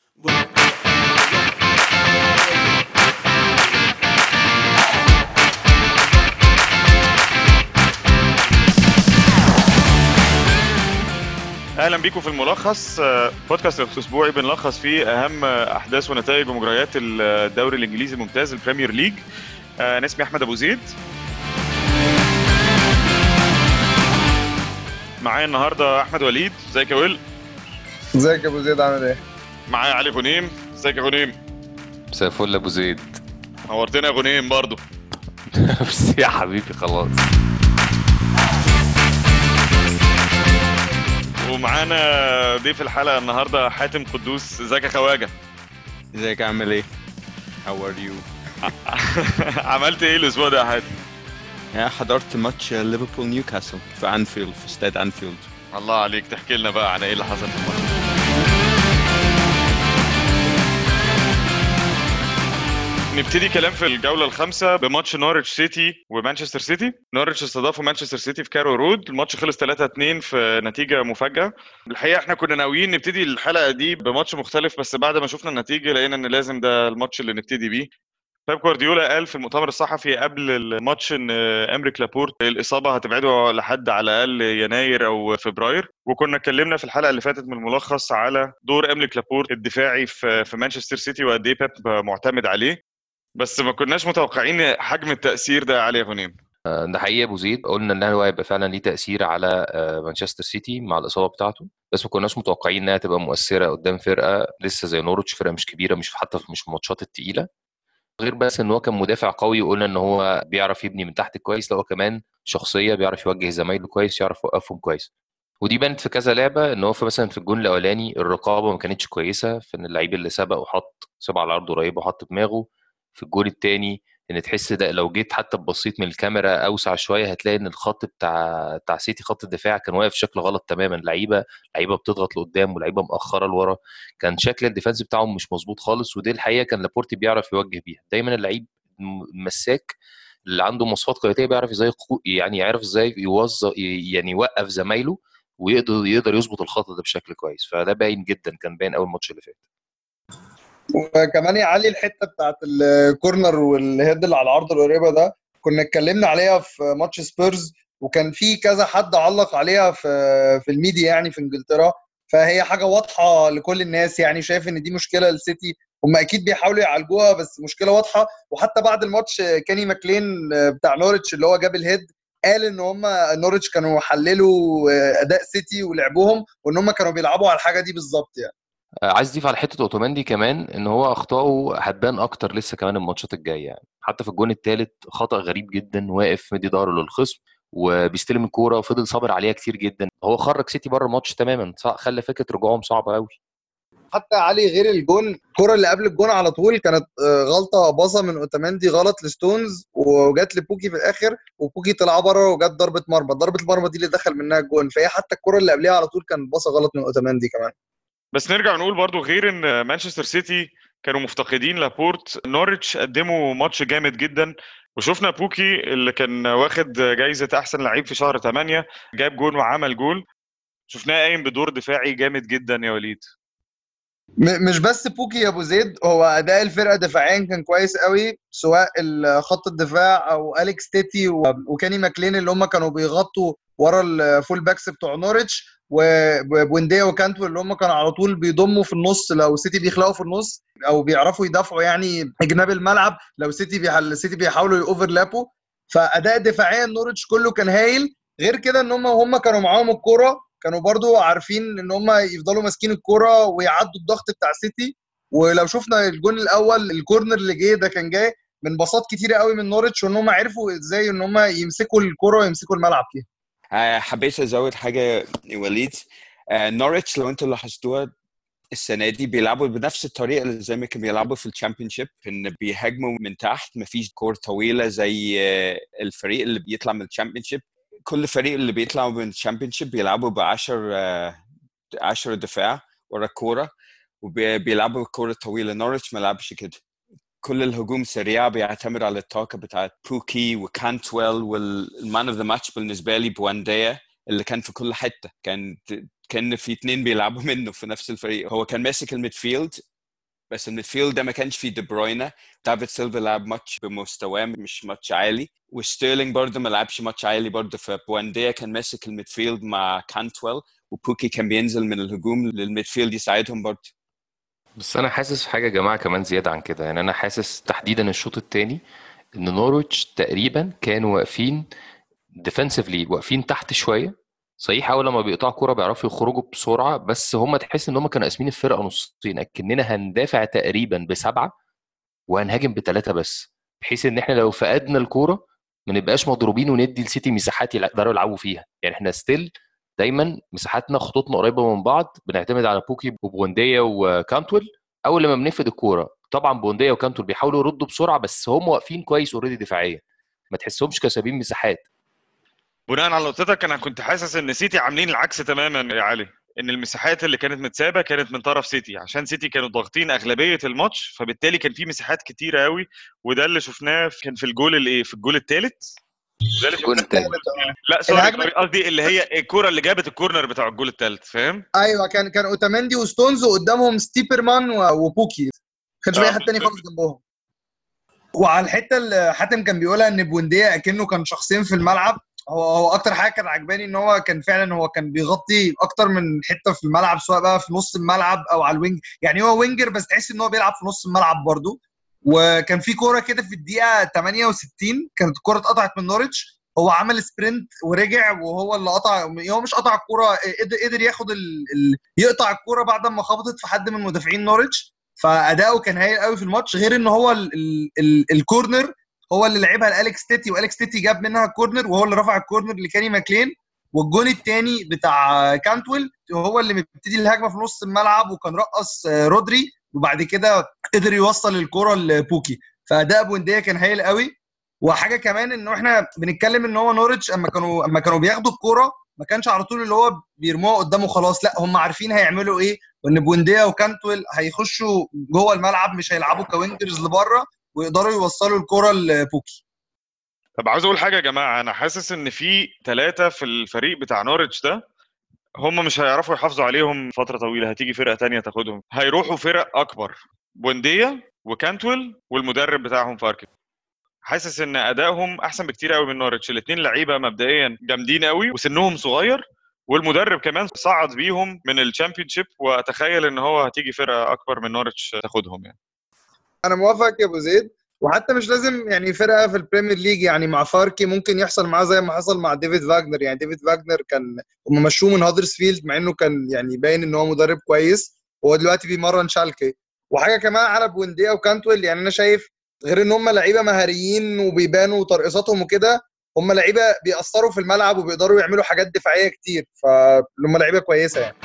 اهلا بيكم في الملخص، بودكاست اسبوعي بنلخص فيه اهم احداث ونتائج ومجريات الدوري الانجليزي الممتاز البريمير ليج. انا اسمي احمد ابو زيد. معايا النهارده احمد وليد. ازيك يا ويل؟ ازيك يا ابو زيد، عامل ايه؟ معايا علي غنيم. ازيك يا غنيم؟ مساء الفل ابو زيد. نورتنا يا غنيم برضو. بس يا حبيبي خلاص. ومعانا ضيف الحلقه النهارده حاتم قدوس. ازيك يا خواجه؟ ازيك، عامل ايه؟ How are you؟ عملت ايه الاسبوع ده يا حاتم؟ حضرت ماتش ليفربول نيوكاسل في انفيلد، في استاد انفيلد. الله عليك، تحكي لنا بقى عن ايه اللي حصل في الماتش. نبتدي كلام في الجولة الخامسة بماتش نوريتش سيتي ومانشستر سيتي. نوريتش استضافوا مانشستر سيتي في كارو رود. الماتش خلص 3-2 في نتيجة مفاجأة. الحقيقة احنا كنا ناويين نبتدي الحلقة دي بماتش مختلف، بس بعد ما شفنا النتيجة لقينا ان لازم ده الماتش اللي نبتدي بيه. بيب جوارديولا قال في المؤتمر الصحفي قبل الماتش ان امريك لابورت الاصابه هتبعده لحد على الاقل يناير او فبراير. وكنا اتكلمنا في الحلقه اللي فاتت من الملخص على دور امريك لابورت الدفاعي في مانشستر سيتي وقد ايه بيب معتمد عليه، بس ما كناش متوقعين حجم التاثير ده عليه. غنيم، ده حقيقي ابو زيد، قلنا ان هو هيبقى فعلا ليه تاثير على مانشستر سيتي مع الاصابه بتاعته، بس ما كناش متوقعين انها تبقى مؤثره قدام فرقه لسه زي نورتش، فرقه مش كبيره، مش حتى مش في الماتشات الثقيله. غير بس ان هو كان مدافع قوي، وقلنا ان هو بيعرف يبني من تحت كويس، لا هو كمان شخصيه بيعرف يوجه زمايله كويس، يعرف يوقفهم كويس. ودي بانت في كذا لعبه، ان هو مثلا في الجون الاولاني الرقابه ما كانتش كويسه، في ان اللعيب اللي سبق وحط سبع على الارض قريب وحط دماغه. في الجون الثاني ان تحس ده لو جيت حتى ببسيط من الكاميرا اوسع شويه هتلاقي ان الخط بتاع سيتي، خط الدفاع كان واقف شكل غلط تماما. لعيبه بتضغط لقدام ولعيبه مأخره لورا، كان شكل الديفنس بتاعهم مش مظبوط خالص. ودي الحقيقه كان لابورتي بيعرف يوجه بيها دايما. اللعيب المساك اللي عنده مواصفات قياديه بيعرف ازاي، يعني يعرف ازاي يوظف، يعني يوقف زمايله ويقدر يظبط الخط ده بشكل كويس. فده باين جدا، كان باين اول ماتش اللي فات. وكمان يعلي الحته بتاعت الكورنر والهيد اللي على العرض القريبه ده، كنا اتكلمنا عليها في ماتش سبيرز، وكان في كذا حد علق عليها في الميديا يعني في انجلترا. فهي حاجه واضحه لكل الناس، يعني شايف ان دي مشكله للسيتي، هم اكيد بيحاولوا يعالجوها بس مشكله واضحه. وحتى بعد الماتش كاني ماكلين بتاع نوريتش اللي هو جاب الهيد قال ان هم نوريتش كانوا حللوا اداء سيتي ولعبهم، وان هم كانوا بيلعبوا على الحاجه دي بالظبط يعني. عايز اضيف على حته اوتوماندي كمان ان هو اخطائه هتبان اكتر لسه كمان الماتشات الجايه. يعني حتى في الجون الثالث خطا غريب جدا، واقف مدي ظهره للخصم وبيستلم الكوره وفضل صابر عليها كتير جدا. هو خرج سيتي بره الماتش تماما، خلى فكره رجوعهم صعبه قوي. حتى علي غير الجون، الكرة اللي قبل الجون على طول كانت غلطة باصة من اوتاماندي غلط لستونز، وجات لبوكي في الاخر، وبوكي طلع بره وجات ضربة مرمى. ضربة المرمى دي اللي دخل منها الجون، فهي حتى الكرة اللي قبلها على طول كانت باصة غلط من اوتاماندي كمان. بس نرجع نقول برضو غير ان مانشستر سيتي كانوا مفتقدين لابورت، نوريتش قدموا ماتش جامد جدا. وشفنا بوكي اللي كان واخد جايزة احسن لعيب في شهر 8 جاب جول وعمل جول. شفناه قايم بدور دفاعي جامد جدا يا وليد. مش بس بوكي يا ابو زيد، هو اداء الفرقه دفاعيا كان كويس قوي، سواء خط الدفاع او اليكس تيتي وكاني ماكلين اللي هم كانوا بيغطوا ورا الفول باكس بتوع نوريتش، وبوينديا وكانتو اللي هم كانوا على طول بيضموا في النص لو سيتي بيخلقوا في النص، او بيعرفوا يدافعوا يعني جناب الملعب لو سيتي بيحاولوا يوفرلابوا. فاداء دفاعيا نوريتش كله كان هايل. غير كده ان هم كانوا معاهم الكوره، كانوا برضو عارفين ان هم يفضلوا ماسكين الكرة ويعدوا الضغط بتاع سيتي. ولو شفنا الجون الاول، الكورنر اللي جه ده كان جاي من باصات كتيره قوي من نوريتش، وان هم عرفوا ازاي ان هم يمسكوا الكرة ويمسكوا الملعب فيها. حبيت ازود حاجه يا وليد. نوريتش لو انتوا لاحظتوها السنه دي بيلعبوا بنفس الطريقه اللي زي ما كانوا بيلعبوا في الشامبيونشيب، ان بيهاجموا من تحت، مفيش كور طويله زي الفريق اللي بيطلع من الشامبيونشيب. كل فريق اللي بيطلع من الشامبيونشيب بيلعبوا ب10 دفاع ورا الكوره، وبيلعبوا الكوره الطويله. نوريتش ما لعبش كده. كل الهجوم سريع، بيعتمد على الطاقه بتاعت بوكي وكانتويل، والمان اوف ذا ماتش بالنسبه لي بوانديا اللي كان في كل حته. كان في 2 بيلعبوا منه في نفس الفريق. هو كان ماسك الميدفيلد بس الميدفيلد ده ما كانش فيه دي بروينا. دافيد سيلفا لعب ماتش بمستواه مش ماتش عالي، وستيرلينج برضه ما لعبش ماتش عالي برضه. فبوانديا كان ماسك الميدفيلد مع كانتويل، وبوكي كان بينزل من الهجوم للميدفيلد يساعدهم برضه. بس انا حاسس في حاجه يا جماعه كمان زياده عن كده. يعني انا حاسس تحديدا الشوط الثاني ان نورويتش تقريبا كانوا واقفين ديفنسively، واقفين تحت شويه. صحيح اول لما بيقطعوا كوره بيعرفوا يخرجوا بسرعه، بس هم تحس ان هم كانوا قاسمين الفرقه نصين، اكننا هندافع تقريبا ب7 وهنهاجم ب3 بس، بحيث ان احنا لو فقدنا الكوره ما نبقاش مضروبين وندي لسيتي مساحات يقدروا يلعبوا فيها. يعني احنا ستيل دايما مساحاتنا خطوطنا قريبه من بعض، بنعتمد على بوكي وبونديا وكانتويل. اول لما بنفقد الكوره طبعا بونديا وكانتويل بيحاولوا يردوا بسرعه، بس هم واقفين كويس اوريدي دفاعيا، ما تحسهمش كسابين مساحات. بناء على نقطتك انا كنت حاسس ان سيتي عاملين العكس تماما يا علي، ان المساحات اللي كانت متسابه كانت من طرف سيتي، عشان سيتي كانوا ضاغطين اغلبيه الماتش، فبالتالي كان في مساحات كتيره قوي. وده اللي شفناه كان في الجول الايه، في الجول الثالث. ده اللي الجون شفناه الثالث لا سوري الهجمه قصدي اللي هي الكوره اللي جابت الكورنر بتاع الجول الثالث، فاهم؟ ايوه، كان اوتاميندي وستونز وقدامهم ستيبرمان وبوكي، ما كانش باقي حد تاني خالص جنبهم. وعلى الحته اللي حاتم كان بيقولها ان بونديا اكنه كان شخصين في الملعب، هو اكتر حاجه كانت عجباني ان هو كان فعلا هو كان بيغطي اكتر من حته في الملعب، سواء بقى في نص الملعب او على الوينج. يعني هو وينجر بس تحس ان هو بيلعب في نص الملعب برضو. وكان في كوره كده في الدقيقه 68 كانت الكوره اتقطعت من نوريتش، هو عمل سبرنت ورجع وهو اللي قطع. هو مش قطع الكوره، قدر ياخد يقطع الكوره بعد ما خبطت في حد من مدافعين نوريتش. فاداؤه كان هايل قوي في الماتش، غير ان هو الكورنر هو اللي لعبها لالكس تيتي، والكس تيتي جاب منها كورنر وهو اللي رفع الكورنر لكاني ماكلين. والجون الثاني بتاع كانتويل هو اللي مبتدي الهجمه في نص الملعب، وكان رقص رودري وبعد كده قدر يوصل الكره لبوكي. فاداء بونديا كان هايل قوي. وحاجه كمان انه احنا بنتكلم ان هو نوريتش اما كانوا بياخدوا الكوره ما كانش على طول اللي هو بيرموها قدامه خلاص، لا هم عارفين هيعملوا ايه، وان بونديا وكانتويل هيخشوا جوه الملعب، مش هيلعبوا كوينجرز لبره، ويقدروا يوصلوا الكره لبوكي. طب عاوز اقول حاجه يا جماعه، انا حاسس ان في 3 في الفريق بتاع نوريتش ده هم مش هيعرفوا يحافظوا عليهم فتره طويله، هتيجي فرقه تانية تاخدهم، هيروحوا فرق اكبر. بونديا وكانتويل والمدرب بتاعهم فاركي، حاسس ان ادائهم احسن بكتير قوي من نوريتش. الاثنين لعيبه مبدئيا جامدين قوي وسنهم صغير، والمدرب كمان صعد بيهم من الشامبيونشيب، واتخيل ان هو هتيجي فرقه اكبر من نوريتش تاخدهم يعني. انا موافق يا ابو زيد، وحتى مش لازم يعني فرقه في البريمير ليج، يعني مع فاركي ممكن يحصل معاه زي ما حصل مع ديفيد فاجنر. يعني ديفيد فاجنر كان هم مشوه من هادرسفيلد مع انه كان يعني باين ان هو مدرب كويس، وهو دلوقتي بيمرن شالكي. وحاجه كمان على بونديا وكانتويل، يعني انا شايف غير ان هم لعيبه مهاريين وبيبانوا ترقصاتهم وكده، هم لعيبه بيأثروا في الملعب وبيقدروا يعملوا حاجات دفاعيه كتير، فهم لعيبه كويسه يعني.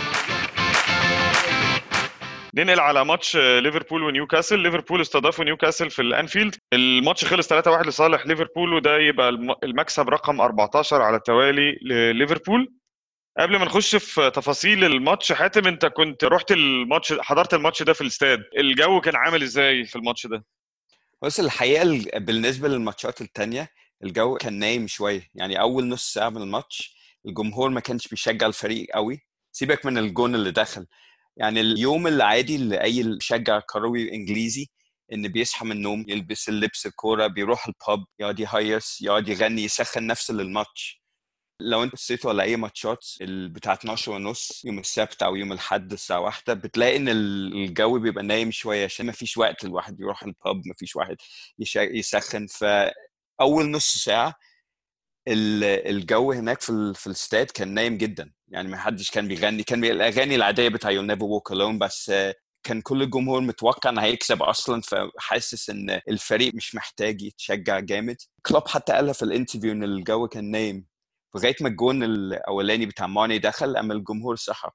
ننقل على ماتش ليفربول ونيوكاسل. ليفربول استضافوا نيوكاسل في الانفيلد، الماتش خلص 3-1 لصالح ليفربول، وده يبقى المكسب رقم 14 على التوالي لليفربول. قبل ما نخش في تفاصيل الماتش، حاتم انت كنت رحت الماتش، حضرت الماتش ده في الاستاد، الجو كان عامل ازاي في الماتش ده؟ بس الحقيقه بالنسبه للماتشات التانية الجو كان نايم شويه. يعني اول نص ساعه من الماتش الجمهور ما كانش بيشجع الفريق قوي، سيبك من الجون اللي دخل. يعني اليوم العادي اللي اي مشجع كروي انجليزي ان بيصحى من النوم يلبس اللبس الكوره، بيروح الباب، يقعد يهيص، يقعد يغني، يسخن نفسه للماتش. لو انت بصيتوا على اي ماتشات بتاع 12 ونص يوم السبت او يوم الاحد الساعه 1 بتلاقي ان الجو بيبقى نايم شويه، عشان ما فيش وقت الواحد يروح الباب، ما فيش واحد يسخن. فاول نص ساعه الجو هناك في الاستاد كان نايم جدا. يعني ما حدش كان بيغني، كان الاغاني العاديه بتاع You'll Never Walk Alone بس. كان كل الجمهور متوقع ان هيكسب اصلا، فحاسس ان الفريق مش محتاج يتشجع جامد. كلوب حتى قالها في الانترفيو ان الجو كان نايم لغايه ما الجون الاولاني بتاع ماني دخل، اما الجمهور صحى.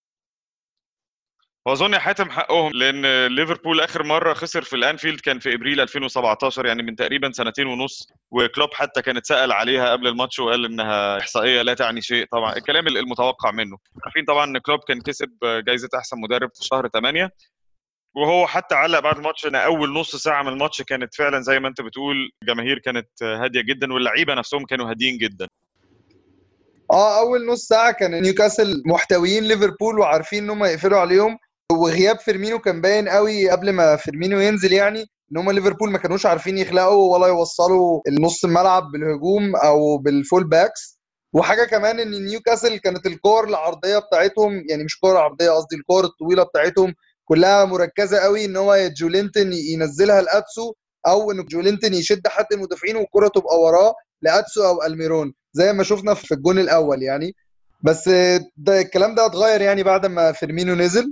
واظن يا حاتم حقهم، لان ليفربول اخر مره خسر في الانفيلد كان في ابريل 2017، يعني من تقريبا 2.5 سنين. وكلوب حتى كان اتسال عليها قبل الماتش وقال انها احصائيه لا تعني شيء، طبعا الكلام المتوقع منه. عارفين طبعا ان كلوب كان كسب جائزه احسن مدرب في شهر 8، وهو حتى علق بعد الماتش ان اول نص ساعه من الماتش كانت فعلا زي ما انت بتقول، الجماهير كانت هاديه جدا واللعيبه نفسهم كانوا هاديين جدا. اول نص ساعه كان نيوكاسل محتويين ليفربول وعارفين ان هم يقفلوا عليهم، وغياب فيرمينو كان باين قوي قبل ما فيرمينو ينزل، يعني ان هم ليفربول ما كانوش عارفين يخلقوا ولا يوصلوا النص الملعب بالهجوم او بالفول باكس. وحاجه كمان ان نيوكاسل كانت الكور العرضيه بتاعتهم، يعني مش كور عرضيه، قصدي الكور الطويله بتاعتهم كلها مركزه قوي ان هو جولينتون ينزلها لاتسو، او ان جولينتون يشد حد المدافعين والكره تبقى وراه لاتسو او الميرون زي ما شفنا في الجون الاول يعني. بس ده الكلام ده اتغير يعني بعد ما فيرمينو نزل.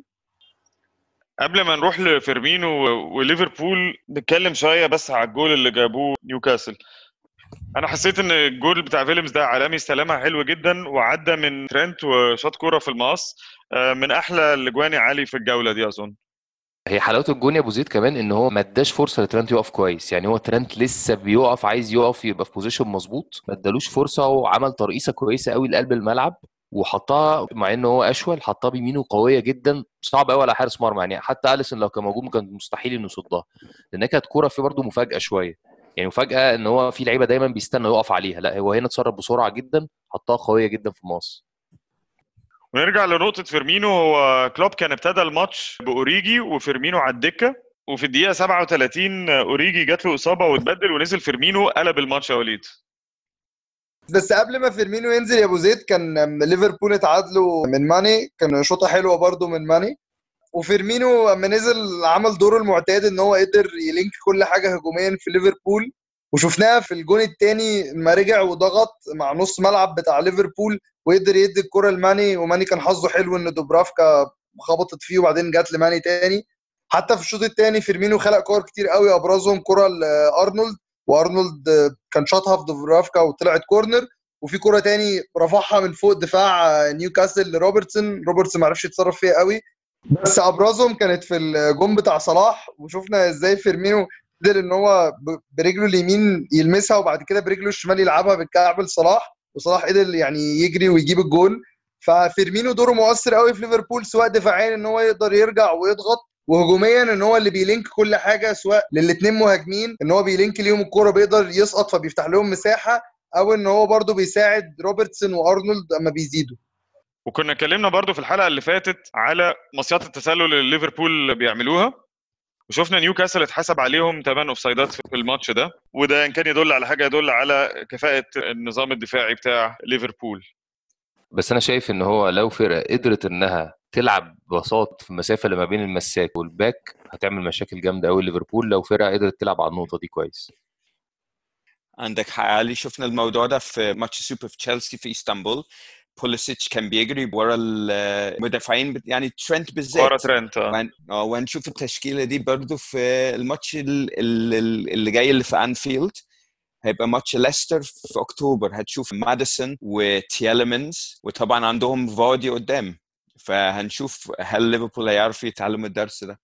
قبل ما نروح لفيرمينو وليفربول نتكلم شويه بس على الجول اللي جابوه نيوكاسل. انا حسيت ان الجول بتاع فيلمز ده عالمي، استلمها حلو جدا وعدى من ترينت وشاط كوره في المقص. من احلى الاجوان علي في الجوله دي اظن. هي حلاوه الجون يا ابو زيد كمان ان هو ما اداش فرصه لترنت يقف كويس، يعني هو ترنت لسه بيقف عايز يقف يبقى في بوزيشن مظبوط، ما ادالوش فرصه وعمل ترقيصه كويسه قوي لقلب الملعب وحطها، مع ان هو اشول حطها بيمينه قويه جدا، صعب قوي على حارس مرمى، يعني حتى اليسون لو كان موجود كان مستحيل انه يصدها، لان كانت كوره في برضه مفاجاه شويه، يعني مفاجاه ان هو في لعيبه دايما بيستنى يقف عليها، لا هو هنا اتصرف بسرعه جدا، حطها قويه جدا في ماس. ونرجع لنقطة فيرمينو. هو كلوب كان ابتدى الماتش بأوريجي وفيرمينو على الدكة، وفي الدقيقة 37 أوريجي جات له إصابة واتبدل ونزل فيرمينو قلب الماتش يا وليد. بس قبل ما فيرمينو ينزل يا ابو زيد كان ليفربول اتعادلوا من ماني، كان شوطه حلوه برضو من ماني. وفيرمينو اما نزل عمل دوره المعتاد ان هو قدر يلينك كل حاجه هجوميا في ليفربول. وشفناها في الجون الثاني لما رجع وضغط مع نص ملعب بتاع ليفربول وقدر يدي الكره لماني، وماني كان حظه حلو ان دوبرافكا خبطت فيه وبعدين جات لماني تاني. حتى في الشوط الثاني فيرمينو خلق كور كتير قوي، ابرزهم كره لارنولد، وارنولد كان شاطها في دوبرافكا وطلعت كورنر. وفي كره تاني رفعها من فوق دفاع نيوكاسل لروبرتسون، روبرتسون ما عرفش يتصرف فيها قوي. بس ابرزهم كانت في الجون بتاع صلاح، وشفنا ازاي فيرمينو قدر ان هو برجله اليمين يلمسها وبعد كده برجله الشمال يلعبها بالكعب لصلاح، وصلاح قدر يعني يجري ويجيب الجون. ففيرمينو دوره مؤثر قوي في ليفربول، سواء دفاعيا ان هو يقدر يرجع ويضغط، وهجوميا ان هو اللي بيلينك كل حاجه، سواء للاثنين مهاجمين ان هو بيلينك ليهم الكوره بيقدر يسقط فبيفتح لهم مساحه، او ان هو برده بيساعد روبرتسون وارنولد اما بيزيدوا. وكنا اتكلمنا برضو في الحلقة اللي فاتت على مصيدة التسلل اللي ليفربول بيعملوها، وشفنا نيوكاسل اتحسب عليهم 8 اوفسايدات في الماتش ده، وده ان كان يدل على حاجة يدل على كفاءة النظام الدفاعي بتاع ليفربول. بس انا شايف ان هو لو فرقه قدرت انها تلعب بساط في المسافه اللي ما بين المساك والباك هتعمل مشاكل جامده قوي ليفربول، لو فرقه قدرت تلعب على النقطه دي كويس. عندك حق علي، شفنا الموضوع ده في ماتش سوبر في تشيلسي في اسطنبول. بوليسيتش كان بيجري ورا المدافعين يعني ترينت ورا بالذات. ترينت. وهنشوف التشكيله دي برضو في الماتش اللي جاي اللي في انفيلد. هيبقى ماتش ليستر في اكتوبر، هتشوف ماديسون وتيلمنز وطبعا عندهم فاردي قدام. فهنشوف هل ليفربول هيعرف يتعلم الدرس ده.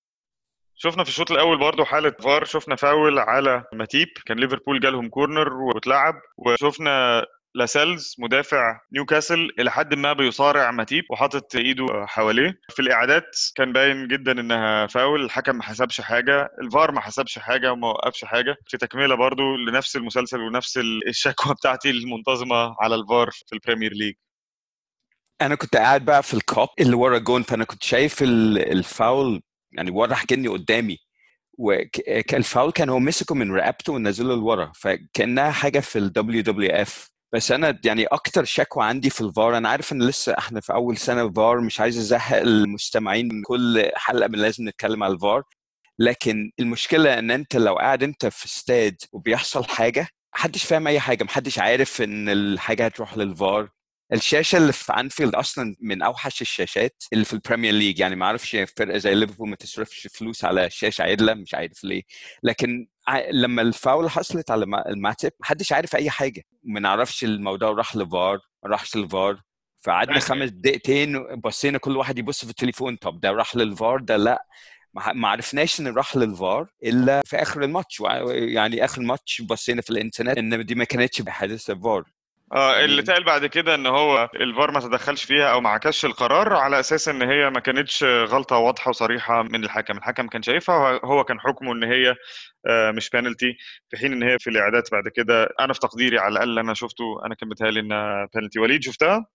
شفنا في الشوط الاول برضو حاله فار، شفنا فاول على ماتيب، كان ليفربول جالهم كورنر واتلعب، وشفنا لاسيلز مدافع نيوكاسل الى حد ما بيصارع ماتيب وحاطط ايده حواليه. في الاعادات كان باين جدا انها فاول، الحكم ما حسبش حاجه، الفار ما حسبش حاجه وما وقفش حاجه. في تكمله برضو لنفس المسلسل ونفس الشكوى بتاعتي المنتظمه على الفار في البريمير ليج. انا كنت قاعد بقى في الكوب اللي ورا جون، فانا كنت شايف الفاول يعني واضح كأني قدامي. والفاول كان هو مسكه من رقبته ونزله لورا، فكانها حاجه في الدبليو دبليو اف. بس انا يعني اكتر شكوى عندي في الفار، انا عارف ان لسه احنا في اول سنه فار، مش عايز ازهق المستمعين من كل حلقه من لازم نتكلم على الفار، لكن المشكله ان انت لو قاعد انت في استاد وبيحصل حاجه محدش فاهم اي حاجه، محدش عارف ان الحاجه هتروح للفار. الشاشه اللي في انفيلد اصلا من اوحش الشاشات اللي في البريمير ليج، يعني ما اعرفش فرقه زي ليفربول ما تصرفش فلوس على شاشه عدله، مش عارف ليه. لكن لما الفاول حصلت على الماتب محدش عارف اي حاجه، ما نعرفش الموضوع راح لفار ما راحش لفار. فقعدنا 5 دقيقتين بصينا كل واحد يبص في التليفون، طب ده راح للفار ده لا. ما عرفناش ان راح للفار الا في اخر الماتش، يعني اخر الماتش بصينا في الانترنت ان دي ما كانتش بحادثه فار. اللي يعني اتقال بعد كده ان هو الفار ما تدخلش فيها او ما عكسش القرار على اساس ان هي ما كانتش غلطه واضحه وصريحه من الحكم كان شايفها، هو كان حكمه ان هي مش بينالتي، في حين ان هي في الاعادات بعد كده انا في تقديري على الاقل انا شفته انا كان بيتهيألي انها بينالتي. وليد شفتها؟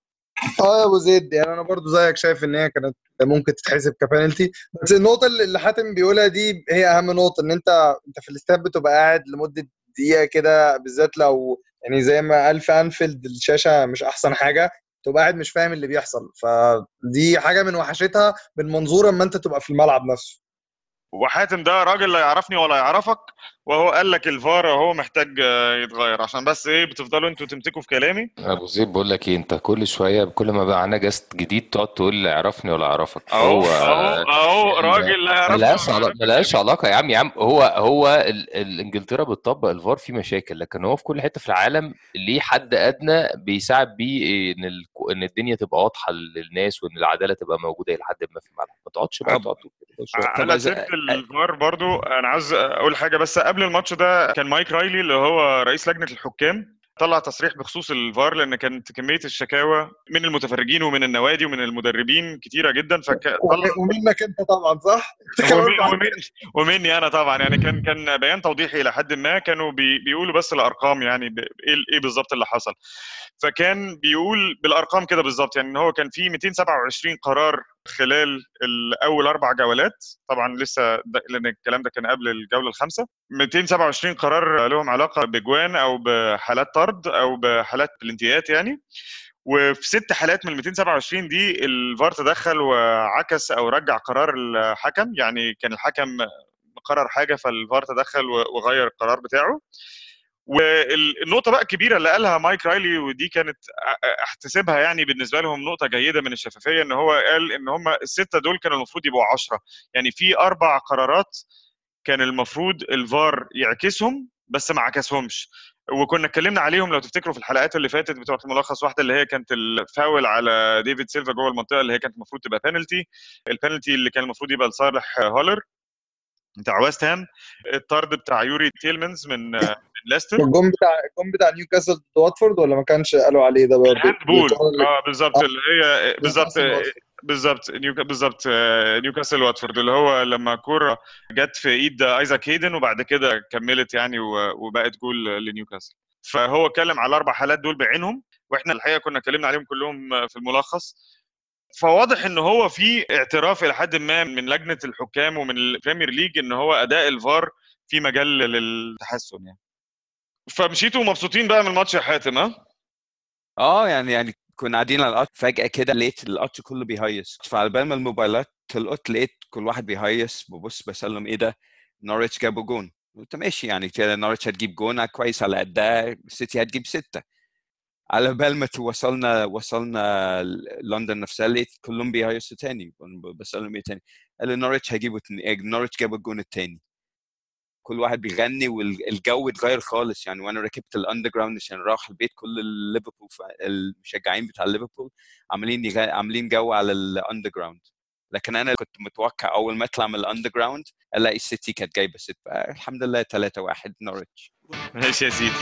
يا ابو زيد، يعني انا برضو زيك شايف ان هي كانت ممكن تتحسب كبنالتي، بس النقطه اللي حاتم بيقولها دي هي اهم نقطه، ان انت في الاستاد بتبقى قاعد لمده دقيقه كده، بالذات لو يعني زي ما قال في انفيلد الشاشه مش احسن حاجه، تبقى قاعد مش فاهم اللي بيحصل، فدي حاجه من وحشتها من منظور اما انت تبقى في الملعب نفسه. وحاتم ده راجل لا يعرفني ولا يعرفك، وهو قال لك الفار هو محتاج يتغير، عشان بس ايه بتفضلوا انتوا تمسكوا في كلامي. ابو زيد بقول لك ايه، انت كل شويه كل ما بقى عندنا جاست جديد تقعد تقول لا يعرفني ولا يعرفك. اهو هو اهو راجل لا يعرفني ولا يعرفك ملهاش تاني. علاقه يا عم، هو انجلترا بتطبق الفار في مشاكل، لكن هو في كل حته في العالم ليه حد ادنى بيساعد بيه ان الدنيا تبقى واضحه للناس، وان العداله تبقى موجوده لحد ما في الملعب. ما تقعدش بقى طب تقعد تقول كده شويه. طب على سيره الفار برضو انا عاوز اقول حاجه، بس قبل الماتش ده كان مايك رايلي اللي هو رئيس لجنه الحكام طلع تصريح بخصوص الفار، لان كانت كميه الشكاوى من المتفرجين ومن النوادي ومن المدربين كتيره جدا، فطلع ومنك انت طبعا، صح؟ انت كمان بعد. ومن ومني انا طبعا، يعني كان بيان توضيحي الى حد ما، كانوا بيقولوا بس الارقام، يعني ايه بالظبط اللي حصل. فكان بيقول بالارقام كده بالظبط، يعني ان هو كان في 227 قرار خلال اول 4 جولات، طبعا لسه لان الكلام ده كان قبل الجوله الخامسه. 227 قرار لهم علاقه بجوان او بحالات طرد او بحالات بلنتيات يعني. وفي 6 حالات من ال 227 دي الفار تدخل وعكس او رجع قرار الحكم، يعني كان الحكم قرر حاجه فالفار تدخل وغير القرار بتاعه. والنقطه بقى الكبيره اللي قالها مايك رايلي، ودي كانت احتسبها يعني بالنسبه لهم نقطه جيده من الشفافيه، ان هو قال ان هم ال6 دول كانوا المفروض يبقوا 10، يعني في 4 قرارات كان المفروض الفار يعكسهم بس ما عكسهمش. وكنا اتكلمنا عليهم لو تفتكروا في الحلقات اللي فاتت بتوعه الملخص، واحده اللي هي كانت الفاول على ديفيد سيلفا جوه المنطقه اللي هي كانت المفروض تبقى بينالتي، البينالتي اللي كان المفروض يبقى لصالح هولر بتاع ويست هام، الطرد بتاع يوري تيلمنز من ليستر. الجون بتاع نيوكاسل ضد واتفورد، ولا ما كانش قالوا عليه ده برضه الهاند بول، الكرة اللي بالظبط اللي هي بالظبط نيوكاسل واتفورد؟ بالظبط نيوكاسل واتفورد، اللي هو لما كوره جت في ايد ايزاك هيدن وبعد كده كملت يعني وبقت جول لنيوكاسل. فهو اتكلم على ال4 حالات دول بعينهم، واحنا الحقيقه كنا اتكلمنا عليهم كلهم في الملخص. فواضح ان هو في اعتراف الى حد ما من لجنه الحكام ومن البريمير ليج ان هو اداء الفار في مجال للتحسن يعني. فمشيتوا مبسوطين بقى من الماتش يا حاتم؟ ها يعني كنا قاعدين على القط، فجأة كده لقيت القط كله بيهيص، فعلى بال ما الموبايلات تلقط لقيت كل واحد بيهيص، ببص بسلم ايه ده، نوريتش جابوا جون. قلت ماشي، يعني كده نوريتش هتجيب جون كويس على قدها، السيتي هتجيب 6. على بال ما وصلنا لندن نفسها لقيت كلهم بيهيصوا تاني، بسألهم ايه تاني، قالوا نوريتش هيجيبوا نوريتش جابوا الجون التاني. كل واحد بيغني والجو اتغير خالص يعني. وانا ركبت الاندر جراوند عشان اروح البيت، كل الليفربول المشجعين بتاع ليفربول عاملين جو على الاندر جراوند. لكن انا كنت متوقع اول ما اطلع من الاندر جراوند الاقي السيتي كانت جايبه 6. الحمد لله 3-1 نوريتش. ماشي يا سيدي،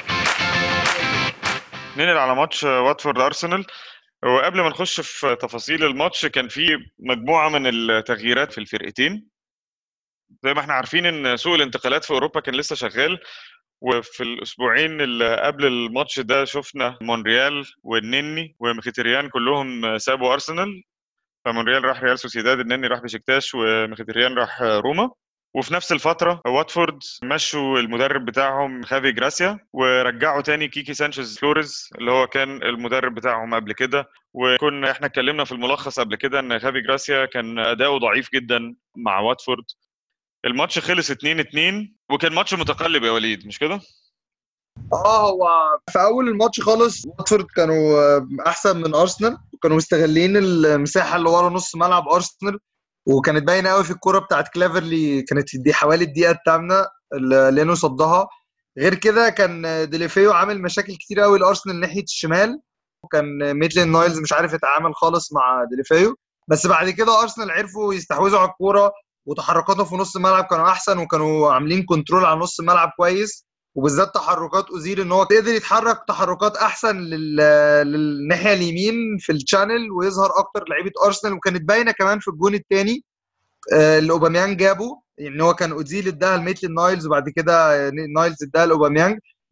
ننقل على ماتش واتفورد ارسنال. وقبل ما نخش في تفاصيل الماتش، كان في مجموعه من التغييرات في الفرقتين. زي ما احنا عارفين ان سوق الانتقالات في اوروبا كان لسه شغال، وفي الاسبوعين اللي قبل الماتش ده شفنا مونريال والنني ومخيتريان كلهم سابوا ارسنال. فمونريال راح ريال سوسيداد، النني راح بشكتاش، ومخيتريان راح روما. وفي نفس الفترة واتفورد مشوا المدرب بتاعهم خافي جراسيا، ورجعوا تاني كيكي سانشيز فلوريز اللي هو كان المدرب بتاعهم قبل كده. وكنا احنا اتكلمنا في الملخص قبل كده ان خافي جراسيا كان اداؤه ضعيف جدا مع واتفورد. الماتش خلص 2-2، وكان ماتش متقلب يا وليد، مش كده؟ هو في اول الماتش خالص واتفورد كانوا احسن من ارسنال، وكانوا مستغلين المساحه اللي ورا نص ملعب ارسنال، وكانت باينه قوي في الكوره بتاعت كلافرلي، كانت دي حوالي الدقيقه الثامنه اللي لينو صدها. غير كده كان ديليفيو عامل مشاكل كتير قوي لارسنال ناحيه الشمال، وكان ميتلين نايلز مش عارف يتعامل خالص مع ديليفيو. بس بعد كده ارسنال عرفوا يستحوذوا على الكوره، وتحركاتهم في نص الملعب كانوا احسن، وكانوا عاملين كنترول على نص الملعب كويس، وبالذات تحركات اوزيل ان هو قدر يتحرك تحركات احسن للناحيه اليمين في الشانل ويظهر اكتر لعيبه ارسنال. وكانت باينه كمان في الجون الثاني اللي اوباميانج جابه، يعني هو كان اوزيل اداها لميتلين نايلز، وبعد كده نايلز اداها لاوباميانج.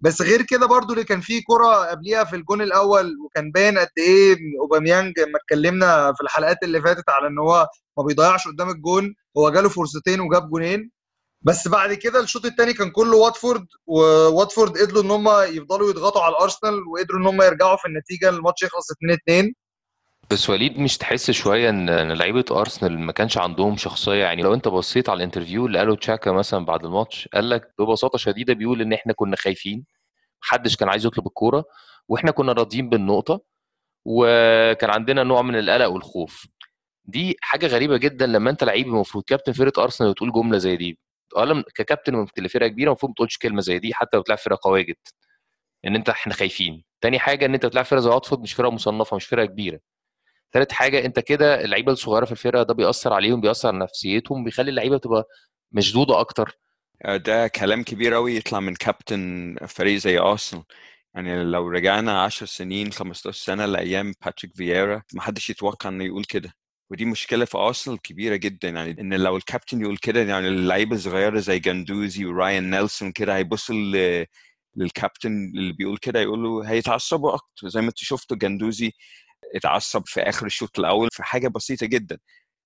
بس غير كده برضو اللي كان فيه كرة قبليها في الجون الاول، وكان باين قد ايه اوباميانج لما اتكلمنا في الحلقات اللي فاتت على ان هو ما بيضيعش قدام الجون، هو جاله فرصتين وجاب جونين. بس بعد كده الشوط الثاني كان كله واتفورد، وواتفورد قدروا ان هم يفضلوا يضغطوا على الارسنال، وقدروا ان هم يرجعوا في النتيجه، الماتش يخلص 2-2. بس وليد، مش تحس شويه ان لعيبه ارسنال ما كانش عندهم شخصيه؟ يعني لو انت بصيت على الانترفيو اللي قاله تشاكا مثلا بعد الماتش، قال لك ببساطه شديده، بيقول ان احنا كنا خايفين، محدش كان عايز يطلب الكوره، واحنا كنا راضيين بالنقطه، وكان عندنا نوع من القلق والخوف. دي حاجه غريبه جدا لما انت لعيب المفروض كابتن فرقه ارسنال وتقول جمله زي دي. اولا ككابتن لفرقه كبيره المفروض ما تقولش كلمه زي دي حتى لو بتلعب فرقه قويه جدا، ان احنا خايفين. تاني حاجه ان انت بتلعب فرقه زي واتفورد، مش فرقه مصنفه، مش فرقه كبيره. تالت حاجه، انت كده اللعيبه الصغيره في الفرقه ده بيأثر عليهم، بيأثر على نفسيتهم، بيخلي اللعيبه تبقى مشدوده اكتر. ده كلام كبير قوي يطلع من كابتن فريق زي ارسنال. يعني لو رجعنا 10 سنين 15 سنة لأيام باتريك فييرا، محدش يتوقع إنه يقول كده. ودي مشكلة في أرسنال كبيرة جدا، يعني إن لو الكابتن يقول كده، يعني اللعيبة الصغيرة زي جندوزي وراين نيلسون كده هيبصوا للكابتن اللي بيقول كده، يقولوا هيتعصبوا أكتر. زي ما أنتوا شفتوا جندوزي اتعصب في آخر الشوط الأول في حاجة بسيطة جدا.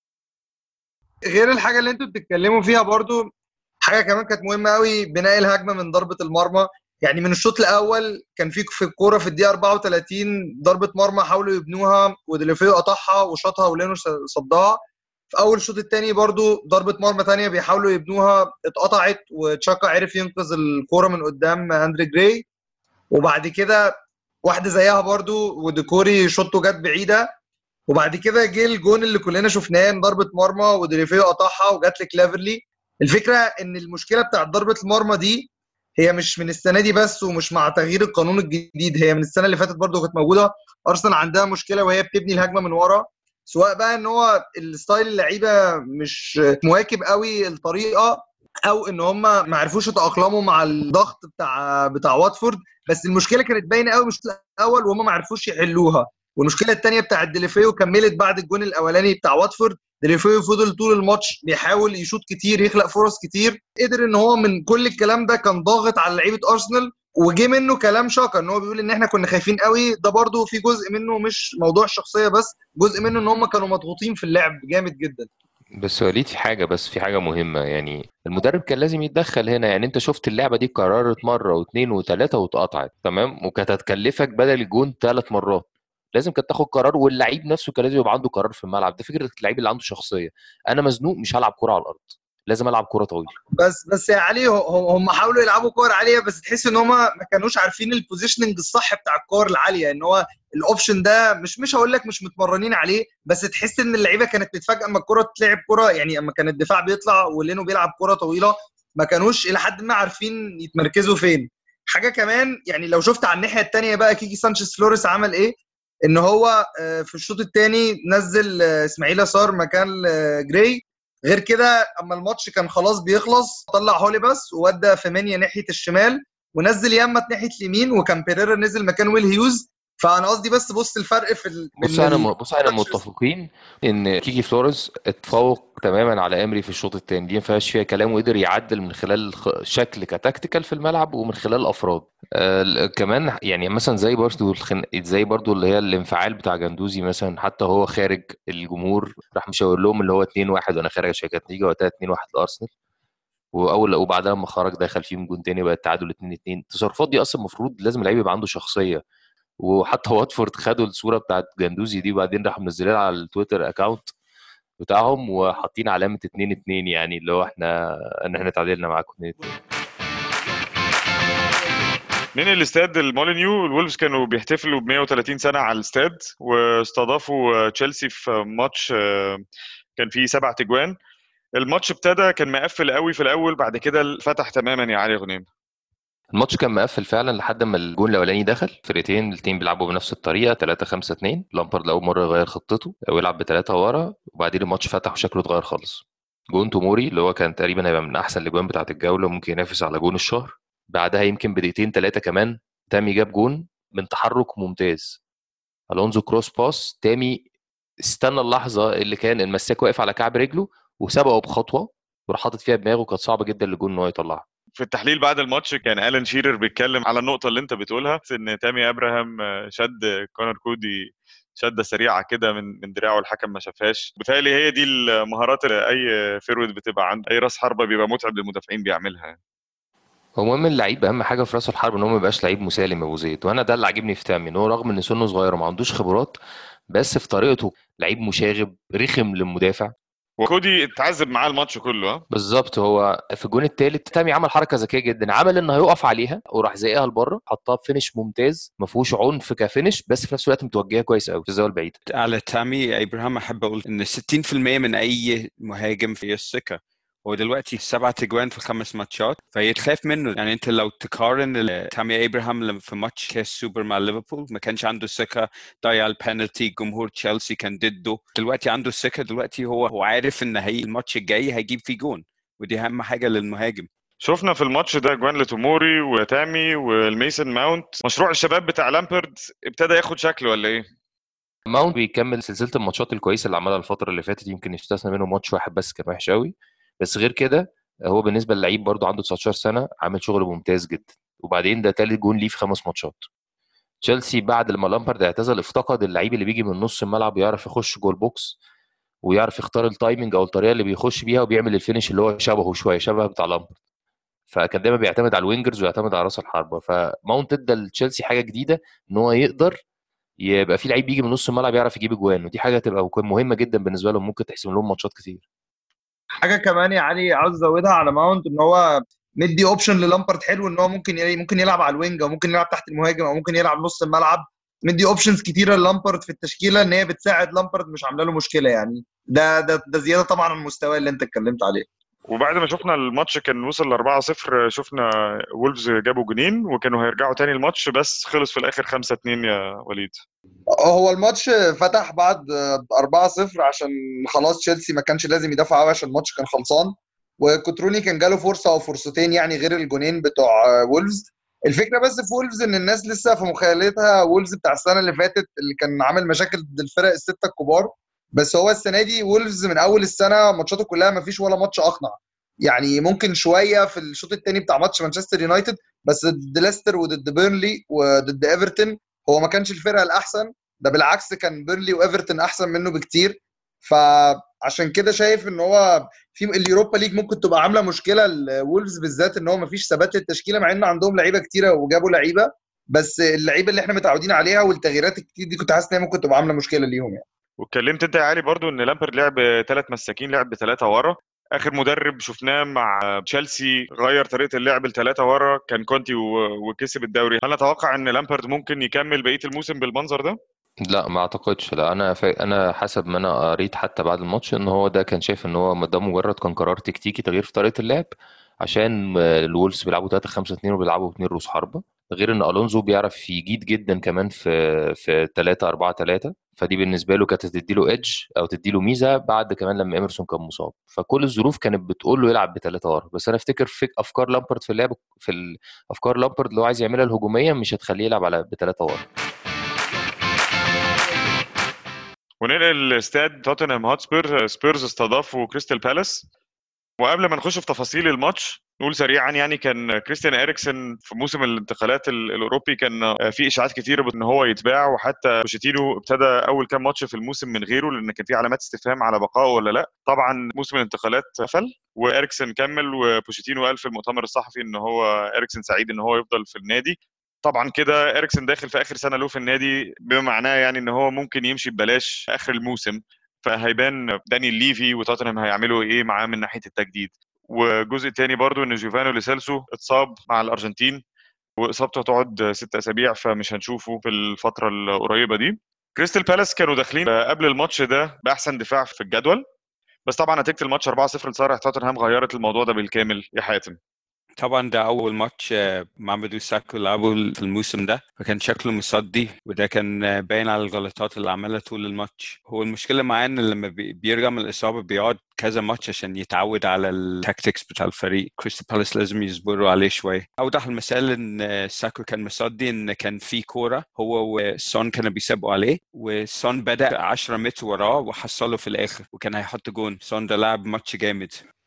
غير الحاجه اللي انتوا بتتكلموا فيها برضو، حاجه كمان كانت مهمه قوي، بناء الهجمه من ضربه المرمى. يعني من الشوط الاول كان في الكوره في الدقيقه 34 ضربه مرمى حاولوا يبنوها، وديليفيو قطعها وشاطها ولينو صدها. في اول الشوط الثاني برضو ضربه مرمى ثانيه بيحاولوا يبنوها، اتقطعت، وتشاكا عرف ينقذ الكوره من قدام اندري جراي. وبعد كده واحده زيها برضو وديكوري شوطه جت بعيده. وبعد كده جه الجون اللي كلنا شفناه، ضربه مرمى ودريفيو قطعها وجات لكلافرلي. الفكره ان المشكله بتاعت ضربه المرمى دي هي مش من السنه دي بس، ومش مع تغيير القانون الجديد، هي من السنه اللي فاتت برضو كانت موجوده. ارسنال عندها مشكله وهي بتبني الهجمه من ورا، سواء بقى ان هو الستايل اللعيبه مش مواكب قوي الطريقه، او ان هم ما عرفوش يتاقلموا مع الضغط بتاع واتفورد. بس المشكله كانت باينه قوي مش الاول، وهم ما عرفوش يحلوها. والمشكله الثانيه بتاعت ديليفيو كملت بعد الجون الاولاني بتاع واتفورد. ديليفيو فضل طول الماتش بيحاول يشوط كتير، يخلق فرص كتير، قدر ان هو من كل الكلام ده كان ضاغط على لعيبه ارسنال. وجه منه كلام شاكا ان هو بيقول ان احنا كنا خايفين قوي، ده برضو في جزء منه مش موضوع الشخصيه بس، جزء منه ان هم كانوا مضغوطين في اللعب جامد جدا. بس وليد، في حاجه مهمه، يعني المدرب كان لازم يتدخل هنا. يعني انت شفت اللعبه دي قررت مره واثنين وثلاثه واتقطعت، تمام، وكانت هتكلفك بدل الجون 3 مرات. لازم كانت تاخد قرار، واللعيب نفسه كان لازم يبقى عنده قرار في الملعب. ده فكره اللعيب اللي عنده شخصيه. انا مزنوق، مش هلعب كره على الارض، لازم العب كره طويله. بس يا علي، هم حاولوا يلعبوا كور عاليه، بس تحس ان هم ما كانوش عارفين البوزيشننج الصح بتاع الكور العاليه، ان هو الاوبشن ده مش هقول لك مش متمرنين عليه، بس تحس ان اللعيبه كانت بتتفاجئ اما الكره تلعب كره، يعني اما كان الدفاع بيطلع ولينو بيلعب كره طويله، ما كانوش الى حد ما عارفين يتمركزوا فين. حاجه كمان، يعني لو شفت على الناحيه الثانيه بقى كيكي سانشيز فلوريس عمل ايه، ان هو في الشوط الثاني نزل اسماعيل يسار مكان جراي. غير كده اما الماتش كان خلاص بيخلص، طلع هولي بس وودى فيمينيا ناحيه الشمال، ونزل يامت ناحيه اليمين، وكان بيريرا نزل مكان ويل هيوز. فانا قصدي بس بص الفرق في بص احنا متفقين ان كيكي فلوريس اتفوق تماما على امري في الشوط الثاني، دي ما فيهاش فيها كلام، وقدر يعدل من خلال شكل كتكتيكال في الملعب ومن خلال افراد. كمان يعني مثلا زي برضو اللي هي الانفعال بتاع جندوزي مثلا، حتى هو خارج الجمهور راح مشاور لهم اللي هو 2-1 وانا خارج، عشان كانت نتيجه وقتها 2-1 لارسنال. وبعدها لما خرج دخل فيهم جون تاني بقى التعادل 2-2. التصرفات دي اصلا المفروض لازم اللعيب يبقى عنده شخصيه. وحتى واتفورد خدوا الصوره بتاعت جندوزي دي، وبعدين راحوا منزلينها على التويتر اكاونت بتاعهم وحاطين علامه 2-2، يعني اللي هو احنا تعادلنا معاكم 2-2. من الاستاد المولينيو، الولفز كانوا بيحتفلوا ب 130 سنة على الاستاد، واستضافوا تشيلسي في ماتش كان فيه 7 تجوان. الماتش ابتدى كان مقفل قوي في الأول، بعد كده فتح تماما يا علي غنيم. الماتش كان مقفل فعلا لحد ما الجون الاولاني دخل. الاثنين بيلعبوا بنفس الطريقه 3-5-2. لامبارد لاول مره يغير خطته ويلعب بثلاثه ورا، وبعدين الماتش فتح وشكله اتغير خالص. جون توموري اللي هو كان تقريبا هيبقى من احسن الاجوان بتاعه الجوله، ممكن ينافس على جون الشهر. بعدها يمكن بدقيقتين ثلاثه كمان تامي جاب جون من تحرك ممتاز. الونزو كروس باس، تامي استنى اللحظه اللي كان المساك واقف على كعب رجله وسبقه بخطوه وراح حاطط فيها دماغه، كانت صعبه جدا للجون ان هو يطلعها. في التحليل بعد الماتش كان ألان شيرر بيتكلم على النقطة اللي انت بتقولها، ان تامي ابراهام شد كونر كودي شده سريعه كده من دراعه، الحكم ما شافهاش. بتهيألي هي دي المهارات اللي اي فيرود بتبقى عنده، اي راس حربه بيبقى متعب للمدافعين بيعملها. هو المهم اللعيب اهم حاجه في راس الحرب ان هو ما يبقاش لعيب مسالم يا ابو زيد، وانا ده اللي عاجبني في تامي، ان هو رغم ان سنه صغير وما عندوش خبرات بس في طريقته لعيب مشاغب رخم للمدافع. وكودي اتعذب معاه الماتش كله. ها بالظبط، هو في الجون الثالث تامي عمل حركه ذكيه جدا، عمل انه هيقف عليها وراح زقها لبره، حطها بفينش ممتاز ما فيهوش عنف كفينش، بس في نفس الوقت متوجهه كويس قوي في الزاويه البعيده. على تامي ابراهام احب اقول ان 60% من اي مهاجم في الثقه. هو دلوقتي 7 تجوان في 5 ماتشات، فهي تخاف منه. يعني انت لو تقارن تامي ابراهام لما في ماتش كاس سوبر مع ليفربول ما كانش عنده ثقه، ضيع البنالتي، جمهور تشيلسي كان ضده. دلوقتي عنده الثقه، دلوقتي هو عارف ان هي الماتش الجاي هيجيب فيه جون، ودي اهم حاجه للمهاجم. شفنا في الماتش ده جوان لتوموري وتامي والميسن ماونت. مشروع الشباب بتاع لامبرد ابتدى ياخد شكل ولا ايه؟ ماونت بيكمل سلسله الماتشات الكويسه اللي عملها الفتره اللي فاتت، يمكن يستثنى منه ماتش واحد بس كان وحش قوي، بس غير كده هو بالنسبه للعيب برضه عنده 19 سنه عامل شغل ممتاز جدا. وبعدين ده تالت جون ليه في 5 ماتشات. تشيلسي بعد لما لامبرد اعتزل افتقد اللعيب اللي بيجي من نص الملعب ويعرف يخش جول بوكس ويعرف يختار التايمنج او الطريقه اللي بيخش بيها وبيعمل الفينش اللي هو شبهه شويه شبه بتاع لامبرد. فكان دايما بيعتمد على الوينجرز ويعتمد على راس الحربه، فماونت ادى لتشيلسي حاجه جديده ان هو يقدر يبقى في لعيب بيجي من نص الملعب يعرف يجيب اجوان، ودي حاجه تبقى مهمه جدا بالنسبه لهم، ممكن تحسم لهم ماتشات كتير. حاجه كمان يا علي عاوز ازودها على ماونت، ان هو مدي اوبشن للامبرد حلو، ان هو ممكن يلعب على الوينج، او ممكن يلعب تحت المهاجم، او ممكن يلعب نص الملعب. مدي اوبشنز كتيره للامبرد في التشكيله، ان هي بتساعد لامبرد، مش عامله له مشكله يعني. ده زياده طبعا عن المستوى اللي انت اتكلمت عليه. وبعد ما شفنا الماتش كان وصل ل 4-0، شفنا وولفز جابوا جنين وكانوا هيرجعوا تاني الماتش، بس خلص في الاخر 5-2 يا وليد. هو الماتش فتح بعد 4-0 عشان خلاص تشيلسي ما كانش لازم يدافع قوي عشان الماتش كان خلصان، وكوتروني كان جاله فرصه او فرصتين يعني غير الجونين بتوع وولفز. الفكره بس في وولفز ان الناس لسه في مخيلتها وولفز بتاع السنه اللي فاتت اللي كان عامل مشاكل ضد الفرق السته الكبار. بس هو السنه دي وولفز من اول السنه ماتشاته كلها ما فيش ولا ماتش اقنع. يعني ممكن شويه في الشوط الثاني بتاع ماتش مانشستر يونايتد، بس ضد ليستر وضد بيرنلي وضد ايفرتون هو ما كانش الفرقه الاحسن. ده بالعكس كان بيرلي وايفرتون احسن منه بكتير. فعشان كده شايف ان هو في اليوروبا ليج ممكن تبقى عامله مشكله الولفز بالذات، ان هو مفيش ثبات للتشكيله مع ان عندهم لعيبه كتيره وجابوا لعيبه، بس اللعيبه اللي احنا متعودين عليها والتغييرات الكتير دي كنت حاسس ان هي ممكن تبقى عامله مشكله ليهم يعني. واتكلمت انت يا علي برضو ان لامبرد لعب 3 مساكين، لعب ب3 ورا. اخر مدرب شفناه مع تشيلسي غير طريقه اللعب ل3 ورا كان كونتي وكسب الدوري. هل نتوقع ان لامبرد ممكن يكمل بقيه الموسم بالمنظر ده؟ لا ما اعتقدش، لا انا حسب ما انا قريت حتى بعد الماتش ان هو ده كان شايف ان هو ده مجرد كان قرار تكتيكي تغيير في طريقه اللعب عشان الولفز بيلعبوا 3-5-2 وبيلعبوا 2 روس حربه، غير ان الونزو بيعرف يجيد جدا كمان في 3-4-3، فدي بالنسبه له كانت تدي له ايدج او تدي له ميزه بعد كمان لما ايمرسون كان مصاب، فكل الظروف كانت بتقول له يلعب ب3 ورا. بس انا افتكر في افكار لامبرد في اللعب، افكار لامبرد اللي هو عايز يعملها الهجوميه مش هتخليه يلعب على ب3 ورا. وننقل استاد توتنهام هوتسبير. سبيرز استضافوا كريستال بالاس. وقبل ما نخش في تفاصيل الماتش نقول سريعا، يعني كان كريستيان إريكسن في موسم الانتقالات الأوروبي كان في إشاعات كتيرة إن هو يتباع، وحتى بوشيتينو ابتدى أول كام ماتش في الموسم من غيره لأن كان في علامات استفهام على بقائه ولا لا. طبعا موسم الانتقالات قفل وإريكسن كمل، وبوشيتينو قال في المؤتمر الصحفي إن هو إريكسن سعيد إن هو يفضل في النادي. طبعا كده إريكسن داخل في آخر سنة له في النادي، بما معناه يعني إن هو ممكن يمشي ببلاش آخر الموسم. فهيبان دانيال ليفي وتوتنهام هيعملوا ايه معاه من ناحيه التجديد. وجزء تاني برضو ان جوفانو ليسيلسو اتصاب مع الارجنتين، واصابته هتقعد 6 اسابيع، فمش هنشوفه في الفتره القريبه دي. كريستال بالاس كانوا داخلين قبل الماتش ده باحسن دفاع في الجدول، بس طبعا نتيجه الماتش 4-0 لصالح توتنهام غيرت الموضوع ده بالكامل يا حاتم. طبعا ده اول ماتش مامادو ساكو لعبه في الموسم ده، فكان شكله مصدي، وده كان باين على الغلطات اللي عملها طول الماتش. هو المشكله معاه ان لما بيرجع من الاصابه بيقعد كذا ماتش عشان يتعود على التاكتكس بتاع الفريق. كريستال بالاس لازم يصبروا عليه شويه. اوضح المثال ان ساكو كان مصدي، ان كان في كوره هو وسون كانوا بيسابقوا عليه، وسون بدا 10 متر وراه وحصله في الاخر وكان هيحط جون. سون ده لعب ماتش جامد.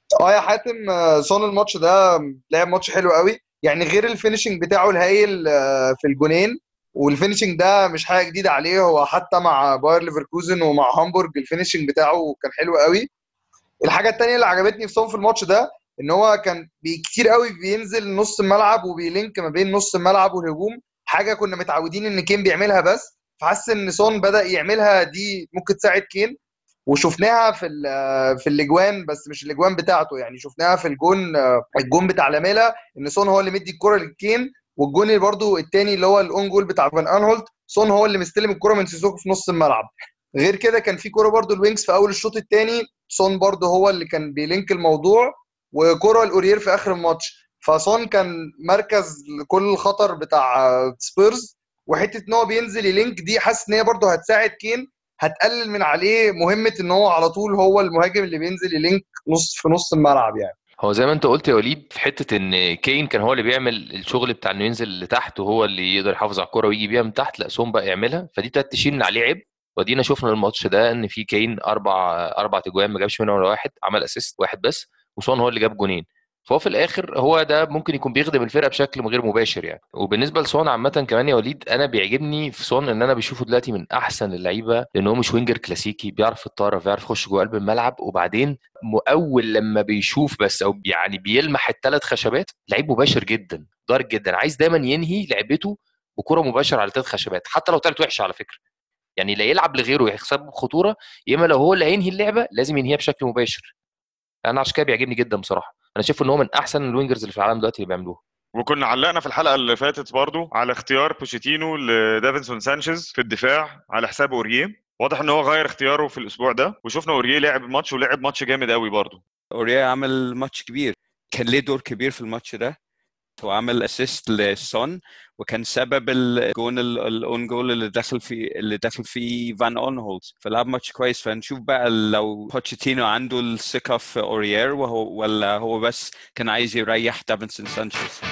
يا حاتم، سون الماتش ده لعب ماتش حلو قوي، يعني غير الفينشنج بتاعه الهايل في الجونين. والفينشنج ده مش حاجه جديده عليه، هو حتى مع باير ليفركوزن ومع هامبورج الفينشنج بتاعه كان حلو قوي. الحاجه التانيه اللي عجبتني في سون في الماتش ده ان هو كان كتير قوي بينزل نص الملعب وبيلينك ما بين نص الملعب والهجوم، حاجه كنا متعودين ان كين بيعملها بس. فحس ان سون بدأ يعملها، دي ممكن تساعد كين. وشفناها في الاجوان، بس مش الاجوان بتاعته، يعني شفناها في الجون بتاع لاميلا، ان سون هو اللي مدي الكرة للكين. والجون اللي برضو التاني اللي هو الاون جول بتاع فان انهولت، سون هو اللي مستلم الكرة من سيسوكو في نص الملعب. غير كده كان في كرة برضو الوينجز في اول الشوط الثاني، سون برضو هو اللي كان بيلينك الموضوع. وكرة الاورير في اخر الماتش، فسون كان مركز لكل الخطر بتاع سبيرز. وحته ان هو بينزل يلينك دي، حاسس ان هي برضو هتساعد كين، هتقلل من عليه مهمه ان هو على طول هو المهاجم اللي بينزل يلينك نص الملعب يعني. هو زي ما انت قلت يا وليد، في حته ان كين كان هو اللي بيعمل الشغل بتاع انه ينزل لتحت وهو اللي يقدر يحافظ على الكرة ويجي بيها من تحت، لا سون بقى يعملها، فدي ابتدت تشيل من عليه عبء. ودينا شفنا الماتش ده ان في كين اربع تجوان ما جابش منهم ولا واحد، عمل اسيست واحد بس، وسون هو اللي جاب جونين. فهو في الاخر هو ده ممكن يكون بيخدم الفرقه بشكل غير مباشر يعني. وبالنسبه لسون عامه كمان يا وليد، انا بيعجبني في سون ان انا بشوفه دلوقتي من احسن اللعيبه، لان هو مش وينجر كلاسيكي بيعرف يتطرف، بيعرف يخش جوه قلب الملعب. وبعدين اول لما بيشوف بس او يعني بيلمح الثلاث خشبات، لعيب مباشر جدا، ضارب جدا، عايز دايما ينهي لعبته بكره مباشره على ثلاث خشبات، حتى لو طلعت وحشه على فكره. يعني لا يلعب لغيره يحسب خطوره، يا اما لو هو اللي هينهي اللعبه لازم ينهيها بشكل مباشر. انا عشان كده بيعجبني جدا بصراحه، انا شايف ان هو من احسن الوينجرز اللي في العالم دلوقتي اللي بيعملوها. وكنا علقنا في الحلقه اللي فاتت برضو على اختيار بوشيتينو لدافنسون سانشيز في الدفاع على حساب اوريه. واضح ان هو غير اختياره في الاسبوع ده، وشفنا اوريه لعب ماتش ولعب ماتش جامد قوي برضو. اوريا عمل ماتش كبير، كان ليه دور كبير في الماتش ده. هو عمل اسيست لسون، وكان سبب الجون الاون جول اللي دخل فيه فان اونهولز، فلعب ماتش كويس. فنشوف بقى لو بوتشيتينو عنده الثقة في اوريير ولا هو بس كان عايز يريح دافنسون سانشيز.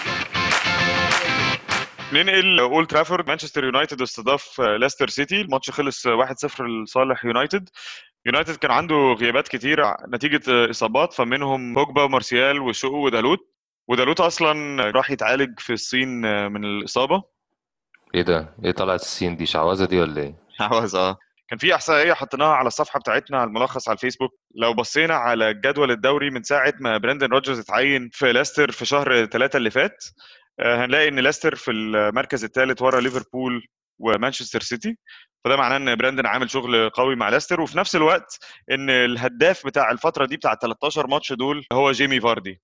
ننقل اولد ترافورد. مانشستر يونايتد استضاف ليستر سيتي. الماتش خلص 1-0 لصالح يونايتد. يونايتد كان عنده غيابات كتير نتيجة إصابات، فمنهم بوجبا ومارسيال وشو ودالوت. ودالوت أصلا راح يتعالج في الصين من الإصابة. ايه ده؟ ايه طلعت السين دي؟ شعوذه دي ولا ايه؟ عاوز كان في إحصائية حطيناها على الصفحة بتاعتنا على الملخص على الفيسبوك. لو بصينا على الجدول الدوري من ساعة ما براندن روجرز اتعين في ليستر في شهر 3 اللي فات، هنلاقي ان ليستر في المركز الثالث ورا ليفربول ومانشستر سيتي. فده معناه ان براندن عامل شغل قوي مع ليستر. وفي نفس الوقت ان الهداف بتاع الفتره دي بتاع 13 ماتش دول هو جيمي فاردي.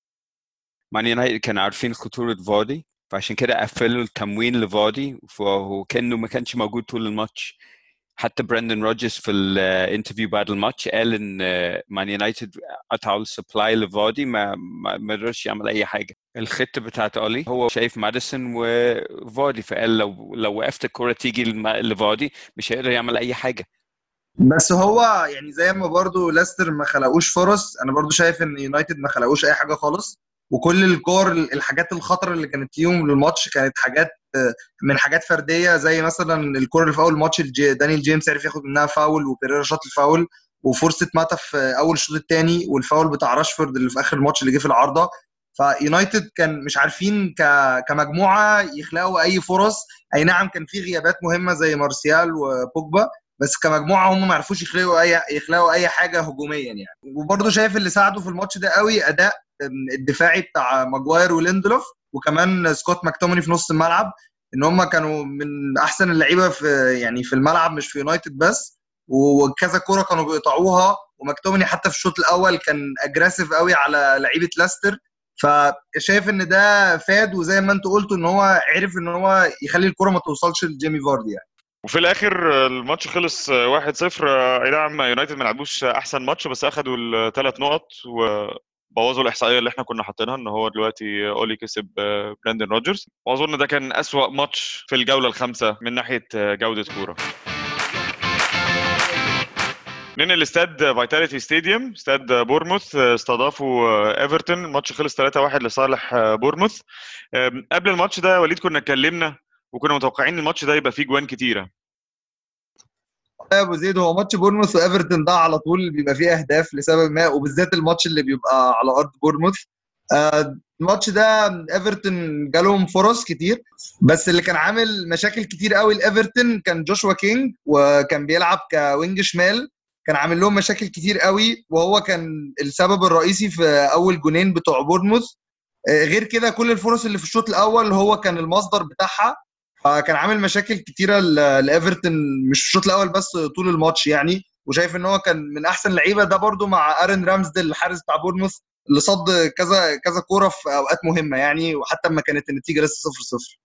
مان يونايتد كانوا عارفين خطورة فاردي، فعشان كده قفلوا التموين لفاردي، وكأنه ما كانش موجود طول الماتش. حتى براندن روجرز في الانترفيو بعد الماتش قال ان مان يونايتد قطعوا السبلاي لفاردي، ما قدرش يعمل اي حاجه. الخطه بتاعت اولي هو شايف ماديسون وفاردي، فقال لو وقفت الكره تيجي لفاردي مش هيقدر يعمل اي حاجه. بس هو يعني زي ما برضو ليستر ما خلقوش فرص، انا برضو شايف ان يونايتد ما خلقوش اي حاجه خالص. وكل الكور الحاجات الخطر اللي كانت فيهم للماتش كانت حاجات من حاجات فرديه، زي مثلا الكور اللي في اول ماتش دانيال جيمس عرف ياخد منها فاول وبيريرا شاط الفاول، وفرصه ماتا في اول الشوط الثاني، والفاول بتاع راشفورد اللي في اخر الماتش اللي جه في العارضه. فيونايتد كان مش عارفين كمجموعه يخلقوا اي فرص. اي نعم كان في غيابات مهمه زي مارسيال وبوجبا، بس كمجموعه هم ما عرفوش يخلقوا اي حاجه هجوميا يعني. وبرضه شايف اللي ساعده في الماتش ده قوي اداء الدفاعي بتاع ماجواير وليندلوف، وكمان سكوت ماكتوميني في نص الملعب، ان هم كانوا من احسن اللعيبه في الملعب، مش في يونايتد بس. وكذا كوره كانوا بيقطعوها، وماكتوميني حتى في الشوط الاول كان اجريسيف قوي على لعيبه لاستر. فشايف ان ده فاد، وزي ما انت قلت ان هو عرف ان هو يخلي الكوره ما توصلش لجيمي فاردي يعني. وفي الاخر الماتش خلص 1-0. اي نعم يونايتد ما لعبوش احسن ماتش، بس اخدوا الثلاث نقط وبوظوا الاحصائيه اللي احنا كنا حاطينها ان هو دلوقتي اولي كسب براندن روجرز. واظن ده كان اسوأ ماتش في الجوله الخامسه من ناحيه جوده كوره. ننقل الاستاد فيتاليتي ستاديوم، استاد بورموث. استضافوا ايفرتون. الماتش خلص 3-1 لصالح بورموث. قبل الماتش ده وليد كنا اتكلمنا وكنا متوقعين الماتش ده يبقى فيه جوان كتيره. يا ابو زيد، هو ماتش بورنموث وايفرتون ده على طول بيبقى فيه اهداف لسبب ما، وبالذات الماتش اللي بيبقى على ارض بورنموث. الماتش ده ايفرتون جالهم فرص كتير، بس اللي كان عامل مشاكل كتير قوي لايفرتون كان جوشوا كينج، وكان بيلعب كوينج شمال. كان عامل لهم مشاكل كتير قوي، وهو كان السبب الرئيسي في اول جونين بتوع بورنموث. غير كده كل الفرص اللي في الشوط الاول هو كان المصدر بتاعها، فكان عامل مشاكل كتيره لايفرتون، مش في الشوط الاول بس طول الماتش يعني. وشايف ان هو كان من احسن لعيبه ده برده مع ارن رامسديل الحارس بتاع بورنموث، اللي صد كذا كذا كوره في اوقات مهمه يعني، وحتى لما كانت النتيجه لسه 0-0.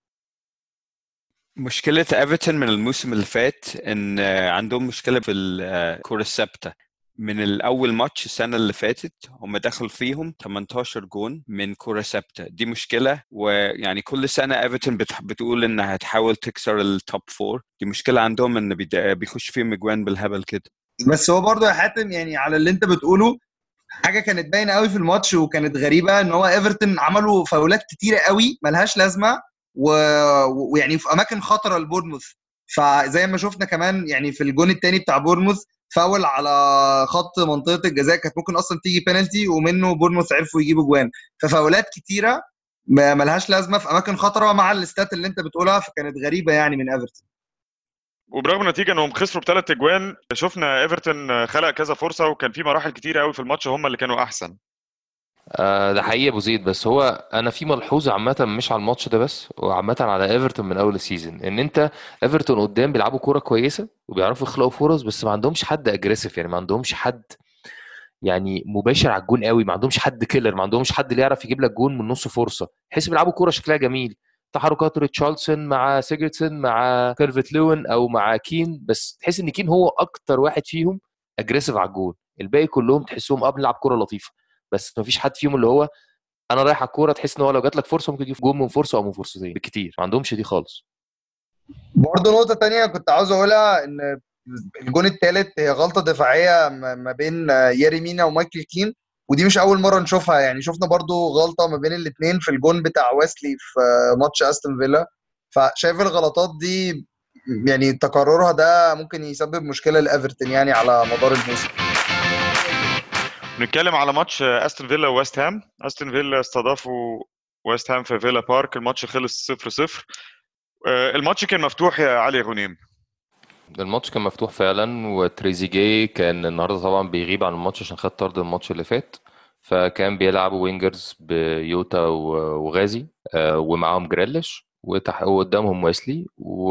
مشكلة ايفرتون من الموسم اللي فات ان عندهم مشكلة في الكرة الثابتة. من الاول ماتش السنة اللي فاتت هم دخلوا فيهم 18 جون من كرة ثابتة. دي مشكلة، ويعني كل سنة ايفرتون بتقول انها هتحاول تكسر التوب فور. دي مشكلة عندهم ان بيخش فيهم اجوان بالهبل كده. بس هو برده يا حاتم يعني على اللي انت بتقوله، حاجه كانت باينه قوي في الماتش وكانت غريبه، ان هو ايفرتون عملوا فاولات كتيره قوي ملهاش لازمه، ويعني في اماكن خطره لبورنموث. فزي ما شفنا كمان يعني في الجون الثاني بتاع بورنموث، فاول على خط منطقه الجزاء كانت ممكن اصلا تيجي بينالتي، ومنه بورنموث عرفوا يجيبوا جوان. ففاولات كتيره ملهاش لازمه في اماكن خطره مع الاستات اللي انت بتقولها، فكانت غريبه يعني من ايفرتون. وبرغم النتيجه انهم خسروا ب3 اجوان، شفنا ايفرتون خلق كذا فرصه، وكان في مراحل كتير قوي في الماتش هم اللي كانوا احسن. ده حقيقي يا ابو زيد، بس هو انا في ملحوظه عامه مش على الماتش ده بس، وعامه على ايفرتون من اول السيزون، ان انت ايفرتون قدام بيلعبوا كوره كويسه وبيعرفوا يخلقوا فرص، بس ما عندهمش حد اجريسيف، يعني ما عندهمش حد يعني مباشر على الجون قوي، ما عندهمش حد كيلر، ما عندهمش حد اللي يعرف يجيب لك جون من نص فرصه، بحيث بيلعبوا كوره شكلها جميل، تحركات ريتشارلسون مع سيجرتسون مع كيرفت لوين او مع كين، بس تحس ان كين هو اكتر واحد فيهم اجريسيف على الجون. الباقي كلهم تحسهم بنلعب كوره لطيفه، بس ما فيش حد فيهم اللي هو انا رايح على الكوره تحس ان هو لو جات لك فرصه ممكن يجيب جون من فرصه او من فرصتين بالكتير، ما عندهمش دي خالص. برضه نقطة تانية كنت عاوز أقولها، إن الجون الثالث هي غلطة دفاعية ما بين ياري مينا ومايكل كين، ودي مش أول مرة نشوفها يعني. شفنا برضه غلطة ما بين الاتنين في الجون بتاع ويسلي في ماتش أستون فيلا. فشايف الغلطات دي يعني تكررها ده ممكن يسبب مشكلة لإيفرتون يعني على مدار الموسم. نتكلم على ماتش استون فيلا وويست هام. استون فيلا استضافوا ويست هام في فيلا بارك، الماتش خلص 0-0. الماتش كان مفتوح يا علي غنيم. الماتش كان مفتوح فعلا، وتريزيجيه كان النهارده طبعا بيغيب عن الماتش عشان خد طرد الماتش اللي فات، فكان بيلعبوا وينجرز بيوتا وغازي، ومعاهم جريليش وقدامهم ويسلي،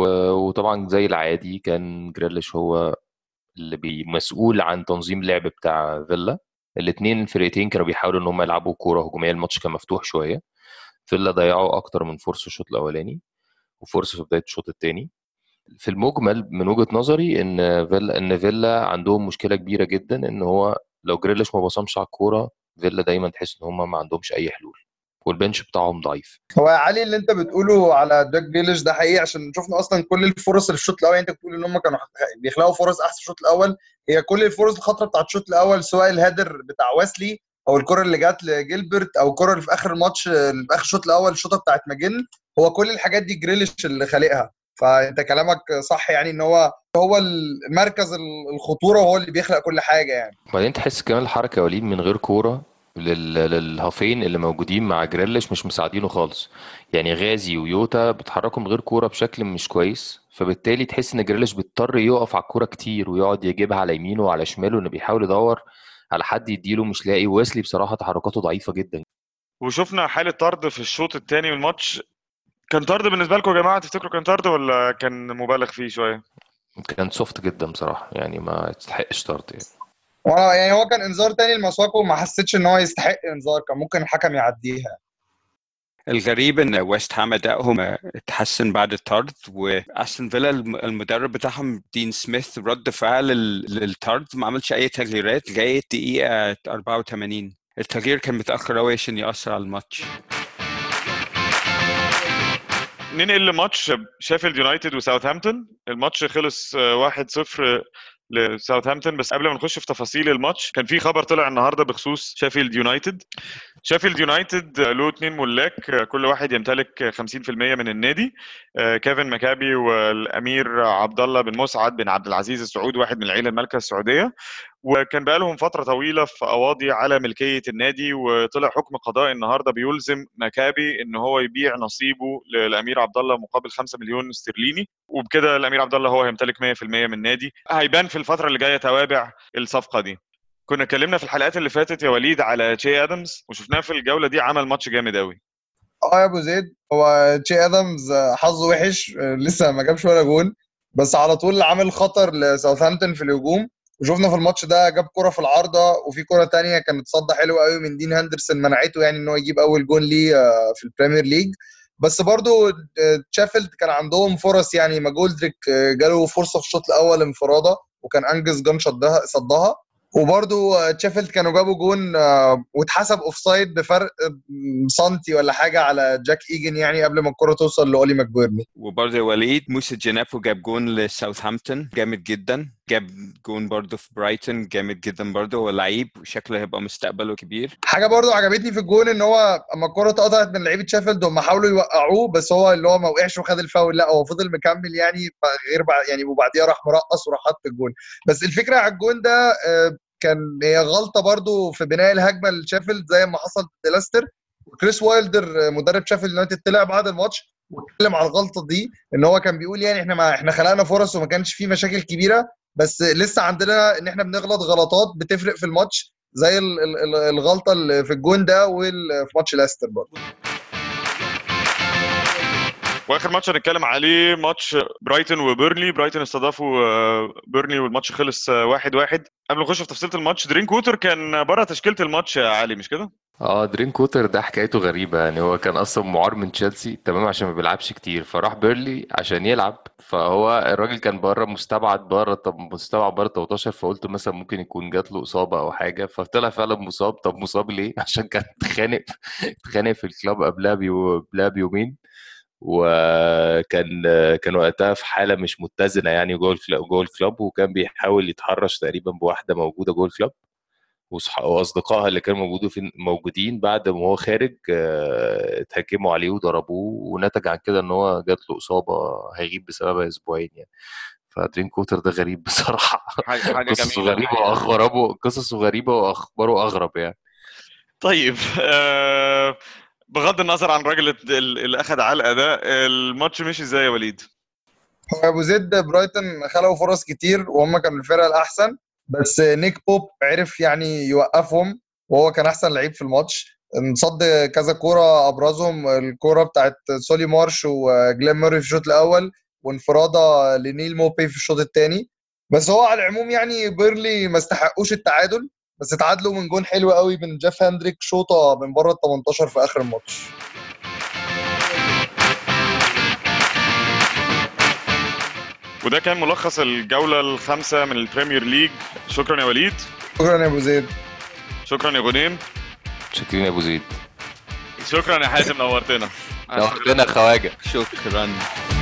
وطبعا زي العادي كان جريليش هو اللي مسؤول عن تنظيم اللعب بتاع فيلا. الاثنين الفرقتين كانوا بيحاولوا ان هم يلعبوا كوره هجوميه، الماتش كان مفتوح شويه. فيلا ضيعوا اكتر من فرصه الشوط الاولاني وفرصه في بدايه الشوط الثاني. في المجمل من وجهة نظري ان فيلا عندهم مشكلة كبيرة جدا، ان هو لو جريليش ما بصمش على الكورة فيلا دايما تحس ان هم ما عندهمش اي حلول، والبنش بتاعهم ضعيف. هو يا علي اللي انت بتقوله على جاك جريليش ده حقيقي، عشان شفنا اصلا كل الفرص اللي في الشوط الاول. انت بتقول ان هم كانوا بيخلقوا فرص احسن في الشوط الاول، هي كل الفرص الخطره بتاعت الشوط الاول، سواء الهيدر بتاع ويسلي او الكره اللي جات لجيلبرت او الكره اللي في اخر الماتش اللي في اخر الشوط الاول الشوطه بتاعت ماجن، هو كل الحاجات دي جريليش اللي خالقها. فانت كلامك صح يعني، ان هو المركز الخطوره وهو اللي بيخلق كل حاجه يعني. وبعدين تحس كمان الحركة يا وليد من غير كورة للهافين اللي موجودين مع جريليش مش مساعدينه خالص، يعني غازي ويوتا بيتحركوا من غير كورة بشكل مش كويس، فبالتالي تحس ان جريليش بيضطر يقف على الكورة كتير ويقعد يجيبها على يمينه وعلى شماله، انه بيحاول يدور على حد يديله مش لاقي. ويسلي بصراحة تحركاته ضعيفة جدا. وشفنا حالة طرد في الشوط الثاني من الماتش. كان طرد بالنسبة لكم يا جماعة؟ تفتكروا كان طرد ولا كان مبالغ فيه شوية؟ كان سوفت جدا بصراحة، يعني ما يستحقش طرد يعني. وانا يعني هو كان انذار تاني لمسواكو، وما حسيتش ان هو يستحق انذار، كان ممكن الحكم يعديها. الغريب ان ويست هام ادائهم اتحسن بعد الطرد، واستون فيلا المدرب بتاعهم دين سميث رد فعل للطرد، ما عملش اي تغييرات لغايه دقيقه 84. التغيير كان متاخر قوي عشان ياثر على الماتش. ننقل لماتش شيفيلد يونايتد وساوثهامبتون. الماتش خلص 1-0 لساوثهامبتون. بس قبل ما نخش في تفاصيل الماتش، كان في خبر طلع النهارده بخصوص شيفيلد يونايتد. شيفيلد يونايتد له 2 ملاك، كل واحد يمتلك 50% من النادي. كيفن مكابي والامير عبد الله بن مسعد بن عبد العزيز السعود، واحد من العيله المالكه السعوديه. وكان بقالهم فتره طويله في قواضي على ملكيه النادي، وطلع حكم قضائي النهارده بيلزم مكابي ان هو يبيع نصيبه للامير عبد الله مقابل 5 مليون استرليني، وبكده الامير عبد الله هو هيمتلك 100% من النادي. هيبان في الفتره اللي جايه توابع الصفقه دي. كنا اتكلمنا في الحلقات اللي فاتت يا وليد على تشي ادمز، وشفناه في الجوله دي عمل ماتش جامد قوي. يا ابو زيد، هو تشي ادمز حظه وحش، لسه ما جابش ولا جون، بس على طول عامل خطر لساوثهامبتون في الهجوم. وشفنا في الماتش ده جاب كرة في العارضة، وفي كرة تانية كانت صد حلوة قوي من دين هندرسون منعته يعني ان هو يجيب اول جون ليه في البريمير ليج. بس برضو تشافيلد كان عندهم فرص، يعني ماجولدريك جاله فرصة في الشوط الاول انفرادة، وكان انجز جون صدها. وبرضو تشافيلد كانوا جابوا جون واتحسب اوفسايد بفرق سنتي ولا حاجه على جاك ايجن، يعني قبل ما الكره توصل لاولي ماكبيرني. وبرضه وليد موسى جنابو جاب جون لساوثهامبتون جامد جدا، جاب جون برضه في برايتون جامد جدا برضه. هو لعيب وشكله هيبقى مستقبله كبير. حاجه برضو عجبتني في الجون ان هو اما الكره اتقطعت من لعيبه شيفيلد هم حاولوا يوقعوه، بس هو اللي هو ما وقعش وخد الفاول، لا هو فضل مكمل يعني غير يعني، وبعديها راح مرقص وراح حط الجون. بس الفكره على الجون ده كان هي غلطه برضو في بناء الهجمه لشيفيلد زي ما حصل في ليستر. وكريس وايلدر مدرب شيفيلد يونايتد طلع بعد الماتش واتكلم على الغلطه دي، ان هو كان بيقول يعني احنا خلقنا فرص وما كانش فيه مشاكل كبيره، بس لسه عندنا ان احنا بنغلط غلطات بتفرق في الماتش، زي الغلطه اللي في الجون ده وفي ماتش ليستر برضه. واخر ماتش هنتكلم عليه ماتش برايتون وبيرنلي. برايتون استضافوا بيرنلي والماتش خلص 1-1. قبل ما نخش في تفصيله الماتش، درين كوتر كان بره تشكيله الماتش يا علي، مش كده؟ درين كوتر ده حكايته غريبة، يعني هو كان أصلا معار من تشيلسي تمام عشان ما بيلعبش كتير، فراح بيرلي عشان يلعب. فهو الراجل كان بره مستبعد بره 18، فقلت مثلا ممكن يكون جات له إصابة أو حاجة، فطلع فعلا مصاب. طب مصاب ليه؟ عشان كان اتخانق في الكلاب قبلها بيومين، وكان وقتها في حالة مش متزنة يعني جوه الكلاب، وكان بيحاول يتحرش تقريبا بواحدة موجودة جوه الكلاب، واصدقائها اللي كانوا موجودين بعد ما هو خارج اتهكموا عليه وضربوه، ونتج عن كده ان هو جات له اصابه هيغيب بسببها اسبوعين يعني. فدرين كوتر ده غريب بصراحه. حاجه قصصه جميله غريبه الحقيقه. قصصه غريبه واخباره اغرب يعني. طيب بغض النظر عن الراجل اللي اخذ علقه ده، الماتش مشي ازاي يا وليد؟ هو ابو زيد برايتون خلقوا فرص كتير وهم كانوا الفرقه الاحسن، بس نيك بوب عرف يعني يوقفهم، وهو كان احسن لعيب في الماتش. انصد كذا كوره، ابرزهم الكوره بتاعت سولي مارش وجلين موري في الشوط الاول، وانفراده لنيل موبي في الشوط الثاني. بس هو على العموم يعني بيرلي ما استحقوش التعادل، بس اتعادلوا من جون حلو قوي من جيف هندريك، شوطه من بره ال 18 في اخر الماتش. وده كان ملخص الجوله الخامسه من البريمير ليج. شكرا يا وليد. شكرا يا ابو زيد. شكرا يا غنيم. شكرا يا ابو زيد. شكرا يا حازم، نورتنا. نورتنا خواجه. شكرا.